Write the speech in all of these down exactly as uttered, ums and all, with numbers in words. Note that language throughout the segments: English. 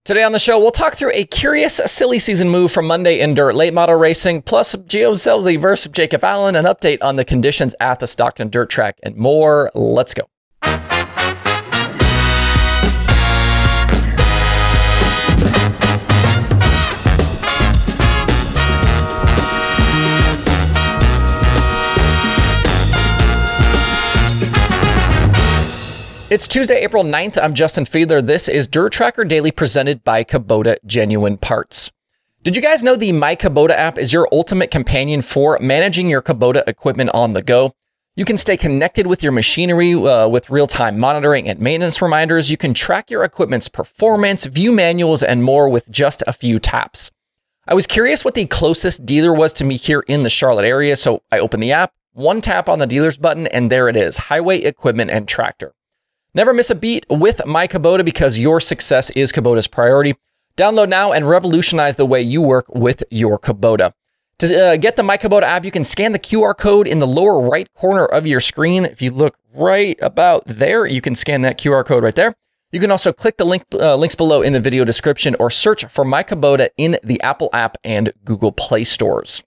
Today on the show, we'll talk through a curious silly season move from Monday in Dirt Late Model Racing, plus Gio Scelzi versus Jacob Allen, an update on the conditions at the Stockton Dirt Track, and more. Let's go. It's Tuesday, April ninth. I'm Justin Fiedler. This is Dirt Tracker Daily presented by Kubota Genuine Parts. Did you guys know the My Kubota app is your ultimate companion for managing your Kubota equipment on the go? You can stay connected with your machinery uh, with real-time monitoring and maintenance reminders. You can track your equipment's performance, view manuals, and more with just a few taps. I was curious what the closest dealer was to me here in the Charlotte area, so I opened the app, one tap on the dealer's button, and there it is, Highway Equipment and Tractor. Never miss a beat with My Kubota because your success is Kubota's priority. Download now and revolutionize the way you work with your Kubota. To uh, get the My Kubota app, you can scan the Q R code in the lower right corner of your screen. If you look right about there, you can scan that Q R code right there. You can also click the link uh, links below in the video description or search for My Kubota in the Apple app and Google Play stores.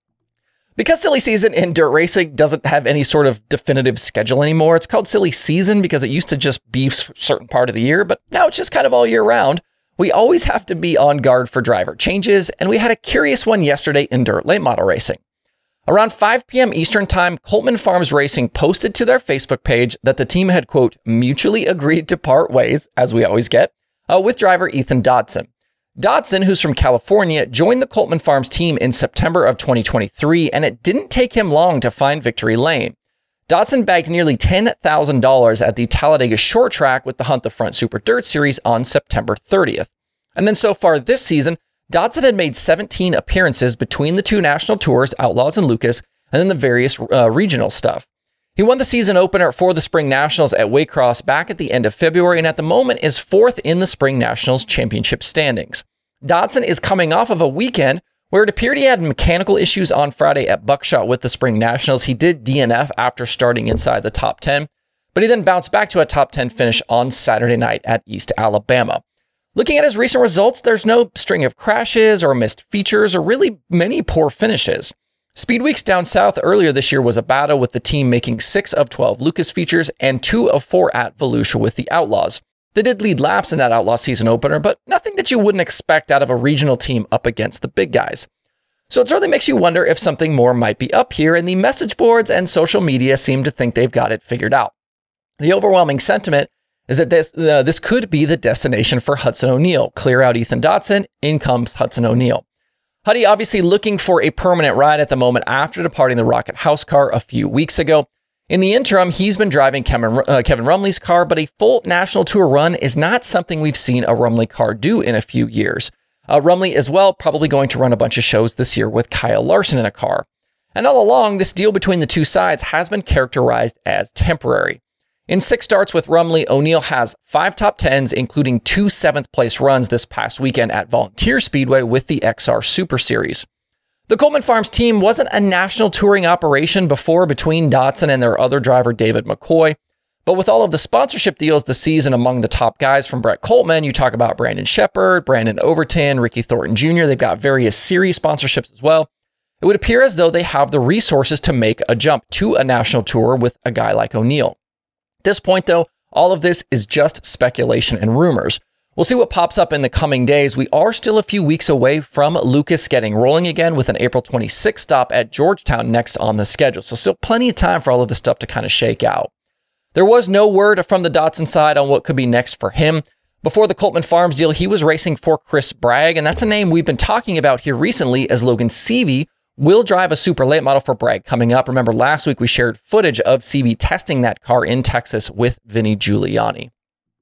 Because silly season in dirt racing doesn't have any sort of definitive schedule anymore, it's called silly season because it used to just be a certain part of the year, but now it's just kind of all year round. We always have to be on guard for driver changes, and we had a curious one yesterday in Dirt Late Model Racing. Around five p.m. Eastern Time, Coltman Farms Racing posted to their Facebook page that the team had, quote, mutually agreed to part ways, as we always get, uh, with driver Ethan Dodson. Dodson, who's from California, joined the Coltman Farms team in September of twenty twenty-three, and it didn't take him long to find victory lane. Dodson bagged nearly ten thousand dollars at the Talladega Short Track with the Hunt the Front Super Dirt Series on September thirtieth. And then so far this season, Dodson had made seventeen appearances between the two national tours, Outlaws and Lucas, and then the various uh, regional stuff. He won the season opener for the Spring Nationals at Waycross back at the end of February, and at the moment is fourth in the Spring Nationals championship standings. Dodson is coming off of a weekend where it appeared he had mechanical issues on Friday at Buckshot with the Spring Nationals. He did D N F after starting inside the top ten, but he then bounced back to a top ten finish on Saturday night at East Alabama. Looking at his recent results, there's no string of crashes or missed features or really many poor finishes. Speed Weeks down south earlier this year was a battle with the team making six of twelve Lucas features and two of four at Volusia with the Outlaws. They did lead laps in that Outlaw season opener, but nothing that you wouldn't expect out of a regional team up against the big guys. So it certainly makes you wonder if something more might be up here, and the message boards and social media seem to think they've got it figured out. The overwhelming sentiment is that this uh, this could be the destination for Hudson O'Neal. Clear out Ethan Dodson, in comes Hudson O'Neal. Huddy obviously looking for a permanent ride at the moment after departing the Rocket House car a few weeks ago. In the interim, he's been driving Kevin, uh, Kevin Rumley's car, but a full national tour run is not something we've seen a Rumley car do in a few years. Uh, Rumley as well probably going to run a bunch of shows this year with Kyle Larson in a car. And all along, this deal between the two sides has been characterized as temporary. In six starts with Rumley, O'Neal has five top tens, including two seventh place runs this past weekend at Volunteer Speedway with the X R Super Series. The Coltman Farms team wasn't a national touring operation before between Dodson and their other driver, David McCoy. But with all of the sponsorship deals this season among the top guys from Brett Coltman, you talk about Brandon Shepard, Brandon Overton, Ricky Thornton Junior They've got various series sponsorships as well. It would appear as though they have the resources to make a jump to a national tour with a guy like O'Neal. At this point, though, all of this is just speculation and rumors. We'll see what pops up in the coming days. We are still a few weeks away from Lucas getting rolling again with an April twenty-sixth stop at Georgetown next on the schedule. So still plenty of time for all of this stuff to kind of shake out. There was no word from the Dodson side on what could be next for him. Before the Coltman Farms deal, he was racing for Chris Bragg, and that's a name we've been talking about here recently as Logan Seavey will drive a super late model for Bragg coming up. Remember, last week we shared footage of Seavey testing that car in Texas with Vinny Giuliani.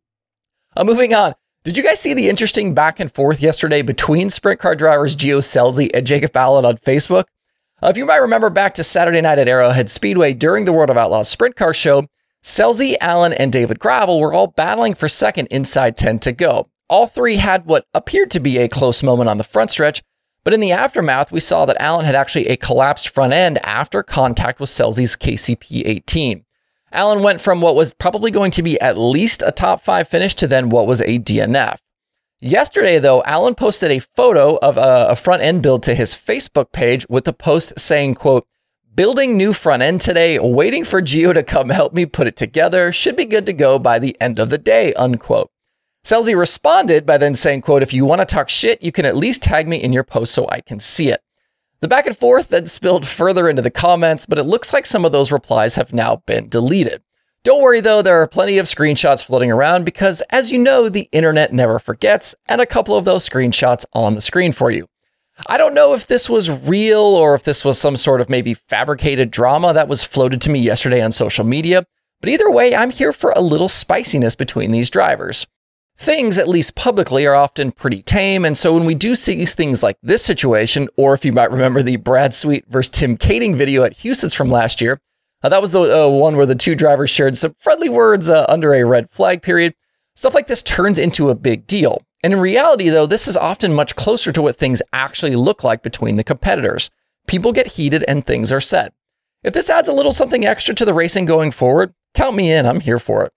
Uh, moving on. Did you guys see the interesting back and forth yesterday between sprint car drivers Gio Scelzi and Jacob Allen on Facebook? Uh, if you might remember back to Saturday night at Arrowhead Speedway during the World of Outlaws Sprint Car Show, Scelzi, Allen, and David Gravel were all battling for second inside ten to go. All three had what appeared to be a close moment on the front stretch, but in the aftermath, we saw that Allen had actually a collapsed front end after contact with Scelzi's K C P eighteen. Allen went from what was probably going to be at least a top five finish to then what was a D N F. Yesterday, though, Alan posted a photo of a, a front end build to his Facebook page with the post saying, quote, "Building new front end today, waiting for Gio to come help me put it together. Should be good to go by the end of the day," unquote. Scelzi responded by then saying, quote, "If you want to talk shit, you can at least tag me in your post so I can see it." The back and forth then spilled further into the comments, but it looks like some of those replies have now been deleted. Don't worry though, there are plenty of screenshots floating around because, as you know, the internet never forgets, and a couple of those screenshots on the screen for you. I don't know if this was real or if this was some sort of maybe fabricated drama that was floated to me yesterday on social media, but either way, I'm here for a little spiciness between these drivers. Things, at least publicly, are often pretty tame, and so when we do see things like this situation, or if you might remember the Brad Sweet versus Tim Kaeding video at Houston's from last year, uh, that was the uh, one where the two drivers shared some friendly words uh, under a red flag period. Stuff like this turns into a big deal. And in reality, though, this is often much closer to what things actually look like between the competitors. People get heated and things are said. If this adds a little something extra to the racing going forward, count me in, I'm here for it.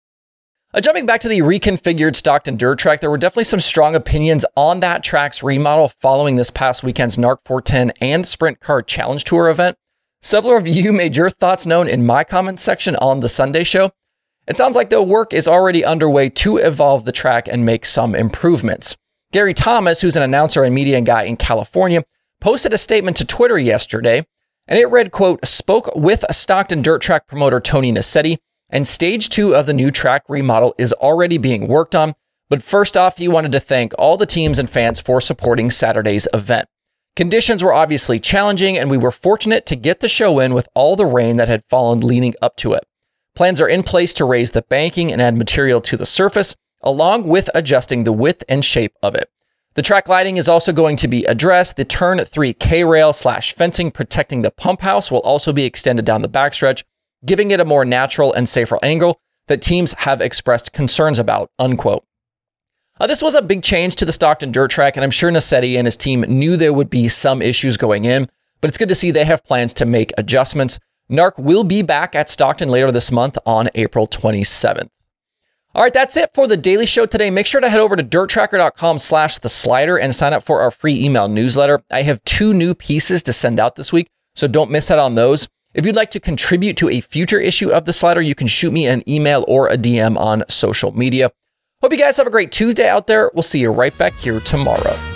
Uh, jumping back to the reconfigured Stockton dirt track, there were definitely some strong opinions on that track's remodel following this past weekend's NARC four ten and Sprint Car Challenge Tour event. Several of you made your thoughts known in my comments section on the Sunday show. It sounds like the work is already underway to evolve the track and make some improvements. Gary Thomas, who's an announcer and media guy in California, posted a statement to Twitter yesterday, and it read, quote, "Spoke with a Stockton dirt track promoter Tony Nassetti, and stage two of the new track remodel is already being worked on. But first off, he wanted to thank all the teams and fans for supporting Saturday's event. Conditions were obviously challenging, and we were fortunate to get the show in with all the rain that had fallen leading up to it. Plans are in place to raise the banking and add material to the surface, along with adjusting the width and shape of it. The track lighting is also going to be addressed. The turn three K-rail slash fencing protecting the pump house will also be extended down the backstretch, giving it a more natural and safer angle that teams have expressed concerns about," unquote. Uh, this was a big change to the Stockton dirt track, and I'm sure Nassetti and his team knew there would be some issues going in, but it's good to see they have plans to make adjustments. NARC will be back at Stockton later this month on April twenty-seventh. All right, that's it for the Daily Show today. Make sure to head over to dirt tracker dot com slash the slider and sign up for our free email newsletter. I have two new pieces to send out this week, so don't miss out on those. If you'd like to contribute to a future issue of the slider, you can shoot me an email or a D M on social media. Hope you guys have a great Tuesday out there. We'll see you right back here tomorrow.